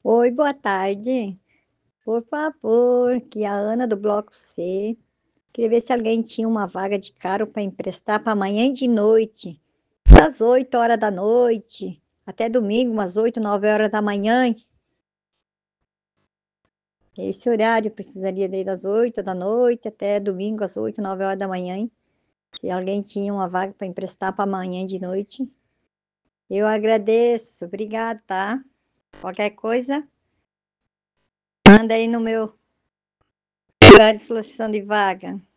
Oi, boa tarde. Por favor, que é a Ana do Bloco C. Queria ver se alguém tinha uma vaga de carro para emprestar para amanhã e de noite, às 8 horas da noite, até domingo, umas 8, 9 horas da manhã. Esse horário eu precisaria desde as 8 da noite até domingo, às 8, 9 horas da manhã. Se alguém tinha uma vaga para emprestar para amanhã e de noite, eu agradeço. Obrigada, tá? Qualquer coisa, manda aí no meu lugar de solução de vaga.